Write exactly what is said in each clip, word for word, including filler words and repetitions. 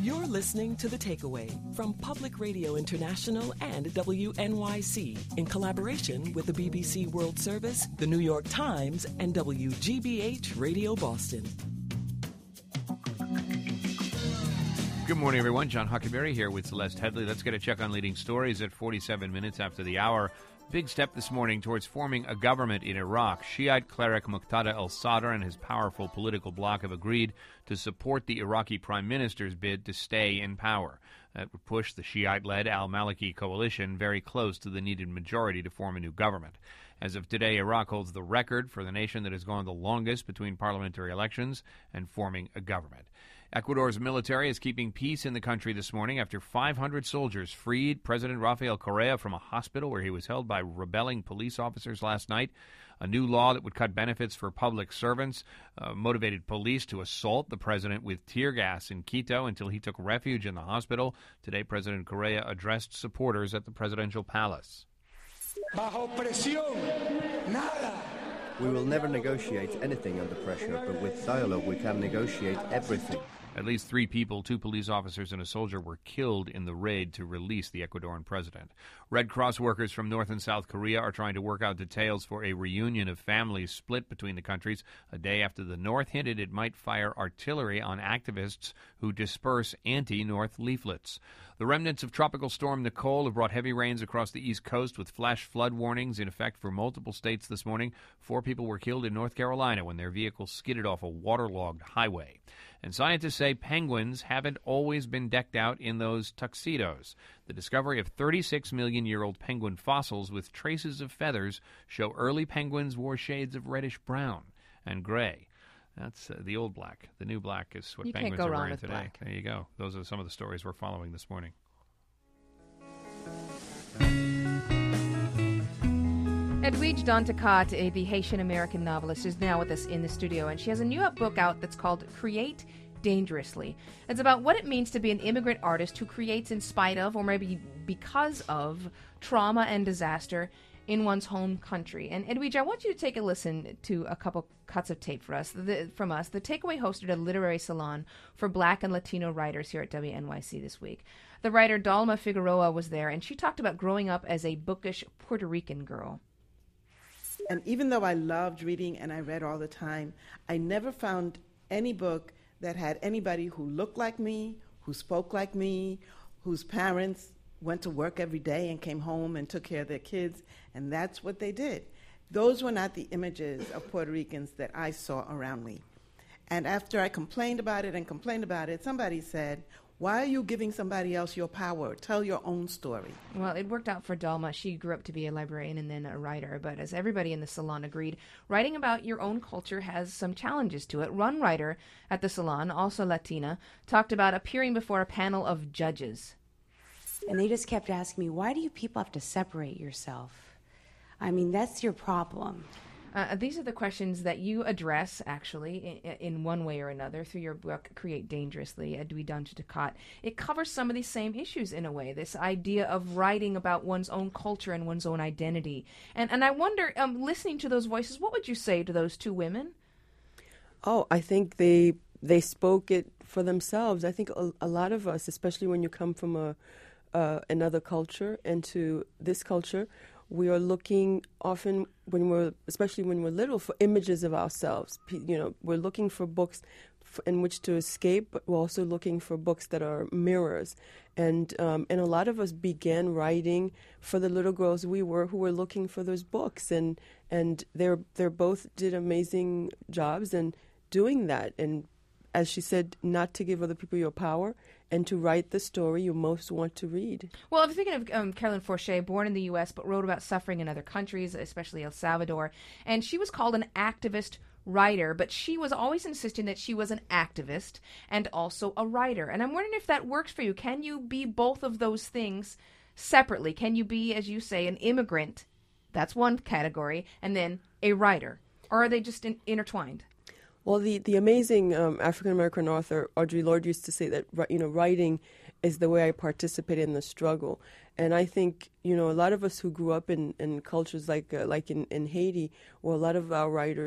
You're listening to The Takeaway from Public Radio International and W N Y C in collaboration with the B B C World Service, the New York Times, and W G B H Radio Boston. Good morning, everyone. John Huckleberry here with Celeste Headley. Let's get a check on leading stories at forty-seven minutes after the hour. Big step this morning towards forming a government in Iraq. Shiite cleric Muqtada al-Sadr and his powerful political bloc have agreed to support the Iraqi prime minister's bid to stay in power. That would push the Shiite-led al-Maliki coalition very close to the needed majority to form a new government. As of today, Iraq holds the record for the nation that has gone the longest between parliamentary elections and forming a government. Ecuador's military is keeping peace in the country this morning after five hundred soldiers freed President Rafael Correa from a hospital where he was held by rebelling police officers last night. A new law that would cut benefits for public servants uh, motivated police to assault the president with tear gas in Quito until he took refuge in the hospital. Today, President Correa addressed supporters at the presidential palace. Bajo presión, nada. We will never negotiate anything under pressure, but with dialogue we can negotiate everything. At least three people, two police officers and a soldier, were killed in the raid to release the Ecuadorian president. Red Cross workers from North and South Korea are trying to work out details for a reunion of families split between the countries a day after the North hinted it might fire artillery on activists who disperse anti-North leaflets. The remnants of Tropical Storm Nicole have brought heavy rains across the East Coast with flash flood warnings in effect for multiple states this morning. Four people were killed in North Carolina when their vehicle skidded off a waterlogged highway. And scientists say penguins haven't always been decked out in those tuxedos. The discovery of thirty-six million year old penguin fossils with traces of feathers show early penguins wore shades of reddish-brown and gray. That's uh, the old black. The new black is what you penguins can't go are wrong wearing with today. Black. There you go. Those are some of the stories we're following this morning. Edwidge Danticat, a, the Haitian-American novelist, is now with us in the studio, and she has a new book out that's called Create Dangerously. It's about what it means to be an immigrant artist who creates in spite of, or maybe because of, trauma and disaster in one's home country. And Edwidge, I want you to take a listen to a couple cuts of tape for us. The, from us. The Takeaway hosted a literary salon for Black and Latino writers here at W N Y C this week. The writer Dalma Figueroa was there, and she talked about growing up as a bookish Puerto Rican girl. And even though I loved reading and I read all the time, I never found any book that had anybody who looked like me, who spoke like me, whose parents went to work every day and came home and took care of their kids, and that's what they did. Those were not the images of Puerto Ricans that I saw around me. And after I complained about it and complained about it, somebody said, why are you giving somebody else your power? Tell your own story. Well, it worked out for Dalma. She grew up to be a librarian and then a writer. But as everybody in the salon agreed, writing about your own culture has some challenges to it. One writer at the salon, also Latina, talked about appearing before a panel of judges. And they just kept asking me, why do you people have to separate yourself? I mean, that's your problem. Uh, these are the questions that you address, actually, in, in one way or another through your book, Create Dangerously, Edwidge Danticat. It covers some of these same issues in a way, this idea of writing about one's own culture and one's own identity. And and I wonder, um, listening to those voices, what would you say to those two women? Oh, I think they they spoke it for themselves. I think a, a lot of us, especially when you come from a uh, another culture into this culture, we are looking often when we're, especially when we're little, for images of ourselves. You know, we're looking for books f- in which to escape, but we're also looking for books that are mirrors. And um, and a lot of us began writing for the little girls we were who were looking for those books. And and they're they're both did amazing jobs in doing that. And as she said, not to give other people your power, and to write the story you most want to read. Well, I'm thinking of um, Carolyn Forche, born in the U S, but wrote about suffering in other countries, especially El Salvador. And she was called an activist writer, but she was always insisting that she was an activist and also a writer. And I'm wondering if that works for you. Can you be both of those things separately? Can you be, as you say, an immigrant? That's one category. And then a writer? Or are they just in- intertwined? Well, the, the amazing um, African-American author Audre Lorde used to say that, you know, writing is the way I participate in the struggle. And I think, you know, a lot of us who grew up in, in cultures like uh, like in, in Haiti, where a lot of our writers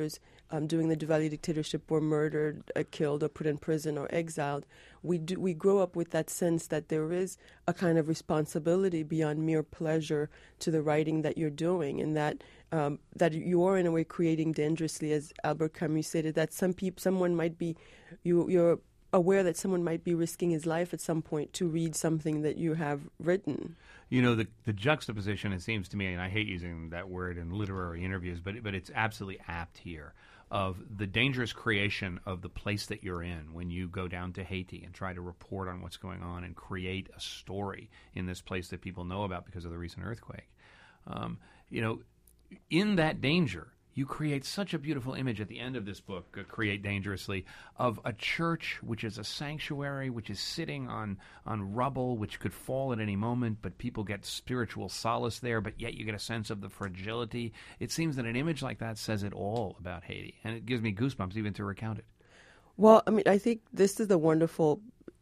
um, during the Duvalier dictatorship were murdered, uh, killed, or put in prison or exiled. We do, we grow up with that sense that there is a kind of responsibility beyond mere pleasure to the writing that you're doing, and that um, that you are in a way creating dangerously, as Albert Camus stated. That some people, someone might be, you you're aware that someone might be risking his life at some point to read something that you have written. You know, the the juxtaposition, it seems to me, and I hate using that word in literary interviews, but but it's absolutely apt here, of the dangerous creation of the place that you're in when you go down to Haiti and try to report on what's going on and create a story in this place that people know about because of the recent earthquake. Um, you know, in that danger, you create such a beautiful image at the end of this book, uh, Create Dangerously, of a church which is a sanctuary, which is sitting on, on rubble, which could fall at any moment, but people get spiritual solace there, but yet you get a sense of the fragility. It seems that an image like that says it all about Haiti, and it gives me goosebumps even to recount it. Well, I mean, I think this is the wonderful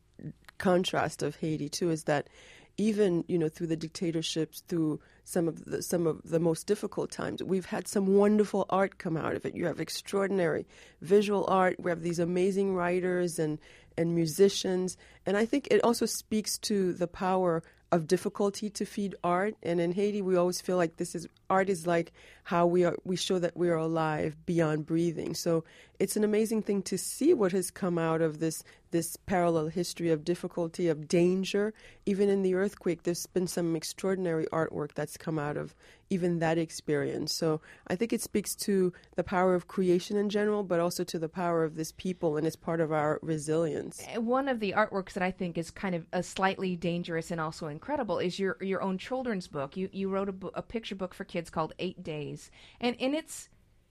contrast of Haiti, too, is that even, you know, through the dictatorships, through some of the some of the most difficult times, we've had some wonderful art come out of it. You have extraordinary visual art. We have these amazing writers and, and musicians. And I think it also speaks to the power of difficulty to feed art. And in Haiti, we always feel like this is art is like how we are. We show that we are alive beyond breathing. So it's an amazing thing to see what has come out of this this parallel history of difficulty, of danger. Even in the earthquake, there's been some extraordinary artwork that's come out of even that experience. So I think it speaks to the power of creation in general, but also to the power of this people, and it's part of our resilience. One of the artworks that I think is kind of a slightly dangerous and also incredible is your your own children's book. You you wrote a, bo- a picture book for kids called Eight Days, and and it's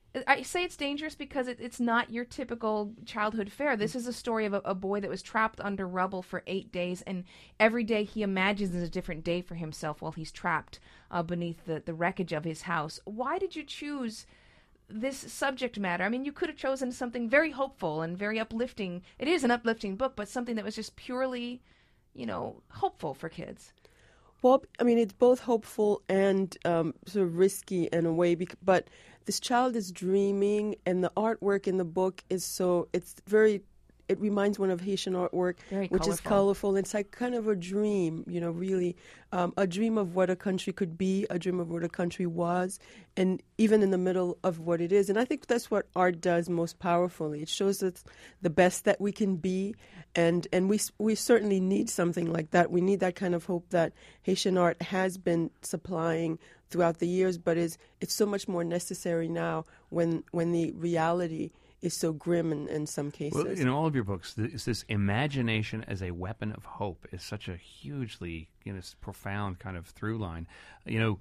I say it's dangerous because it, it's not your typical childhood fare. This is a story of a, a boy that was trapped under rubble for eight days, and every day he imagines is a different day for himself while he's trapped uh, beneath the, the wreckage of his house. Why did you choose this subject matter? I mean, you could have chosen something very hopeful and very uplifting. It is an uplifting book, but something that was just purely, you know, hopeful for kids. Well, I mean, it's both hopeful and um, sort of risky in a way, bec- but this child is dreaming, and the artwork in the book is so, it's very, it reminds one of Haitian artwork, Very which colorful. is colorful. It's like kind of a dream, you know, really, um, a dream of what a country could be, a dream of what a country was, and even in the middle of what it is. And I think that's what art does most powerfully. It shows us the best that we can be, and, and we we certainly need something like that. We need that kind of hope that Haitian art has been supplying throughout the years, but is it's so much more necessary now when when the reality is so grim in, in some cases. Well, in all of your books, this, this imagination as a weapon of hope is such a hugely, you know, profound kind of through line. You know,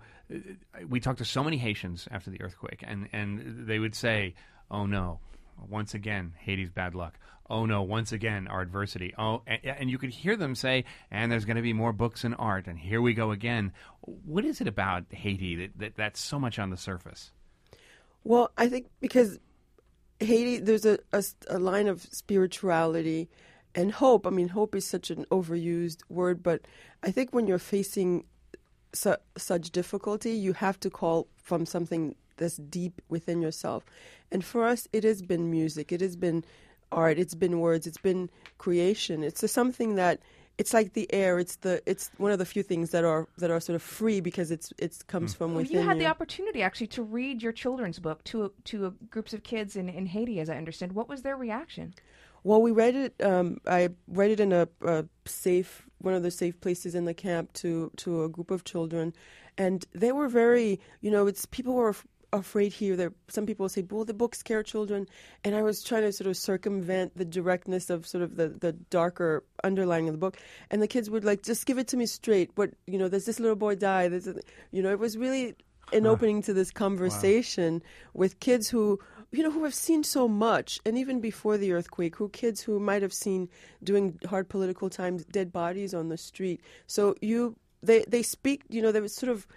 we talked to so many Haitians after the earthquake, and, and they would say, oh no, once again, Haiti's bad luck. Oh no, once again, our adversity. Oh, and, and you could hear them say, and there's going to be more books and art, and here we go again. What is it about Haiti that, that that's so much on the surface? Well, I think because Haiti, there's a, a, a line of spirituality and hope. I mean, hope is such an overused word, but I think when you're facing su- such difficulty, you have to call from something that's deep within yourself. And for us, it has been music. It has been art. It's been words. It's been creation. It's a, something that it's like the air. It's the it's one of the few things that are that are sort of free because it's it comes mm. from within. You had you. the opportunity actually to read your children's book to to a, groups of kids in, in Haiti, as I understand. What was their reaction? Well, we read it. Um, I read it in a, a safe one of the safe places in the camp to to a group of children, and they were very. You know, it's people were afraid here. There, some people say, "Well, the books scare children," and I was trying to sort of circumvent the directness of sort of the, the darker underlying of the book. And the kids would like, "Just give it to me straight." What you know, does this little boy die? There's a, you know, it was really an huh. opening to this conversation wow. with kids who, you know, who have seen so much, and even before the earthquake, who kids who might have seen during hard political times dead bodies on the street. So you, they they speak. You know, there was sort of.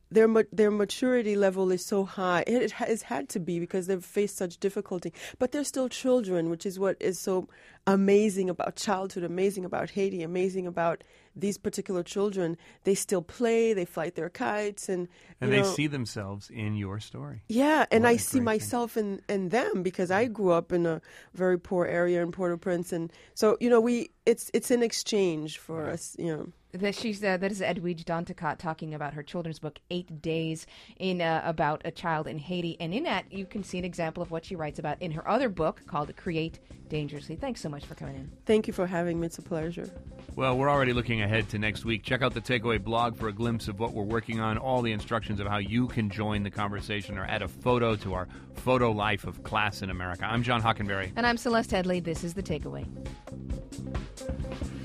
their ma- their maturity level is so high. It, it has had to be because they've faced such difficulty. But they're still children, which is what is so amazing about childhood, amazing about Haiti, amazing about these particular children. They still play, they fly their kites, and and you they know, see themselves in your story. Yeah, and What I a see great myself in, in them because I grew up in a very poor area in Port-au-Prince, and so you know we it's it's an exchange for us, you know. That she's uh, that is Edwidge Danticat talking about her children's book Eight Days in uh, about a child in Haiti, and in that you can see an example of what she writes about in her other book called Create Dangerously. Thanks so much for coming in. Thank you for having me. It's a pleasure. Well, we're already looking ahead to next week. Check out the Takeaway blog for a glimpse of what we're working on. All the instructions of how you can join the conversation or add a photo to our photo life of class in America. I'm John Hockenberry. And I'm Celeste Headley. This is The Takeaway.